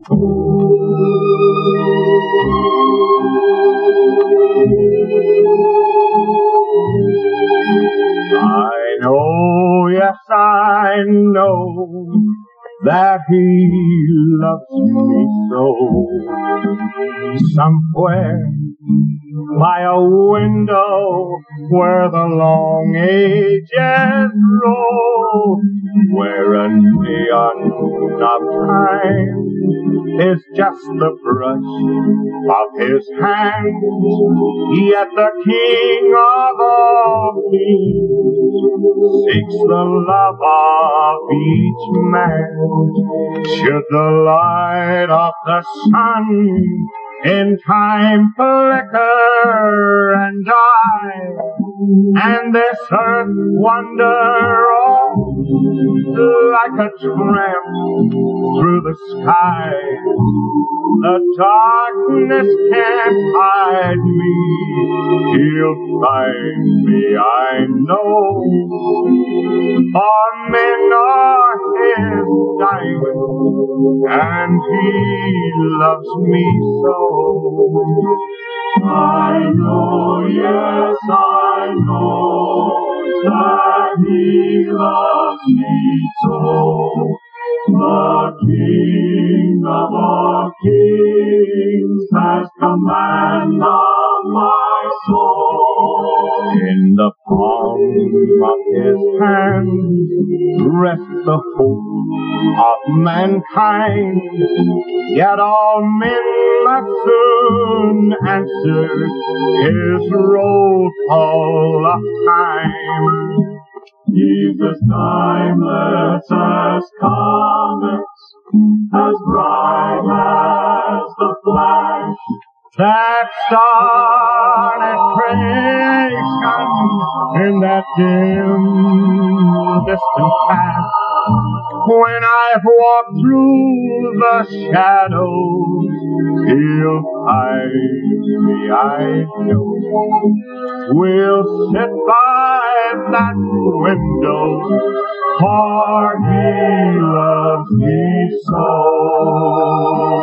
I know, yes, I know that he loves me so. Somewhere by a window where the long ages roll, where a neon of time is just the brush of his hand, yet the King of all kings seeks the love of each man. Should the light of the sun in time flicker and die, and this earth wander on like a tramp through the sky, the darkness can't hide me. He'll find me, I know. For men are his diamonds, and he loves me so. I know, yes, I know that he loves me so. The King of all kings has command of my soul. In the palm of his hand rests the hope of mankind, yet all men must soon answer his roll call of time. He's as timeless as comets, as bright as the flash that started creation in that dim, distant past. When I've walked through the shadows, he'll find me, I know. We'll sit by that window, for he loves me so.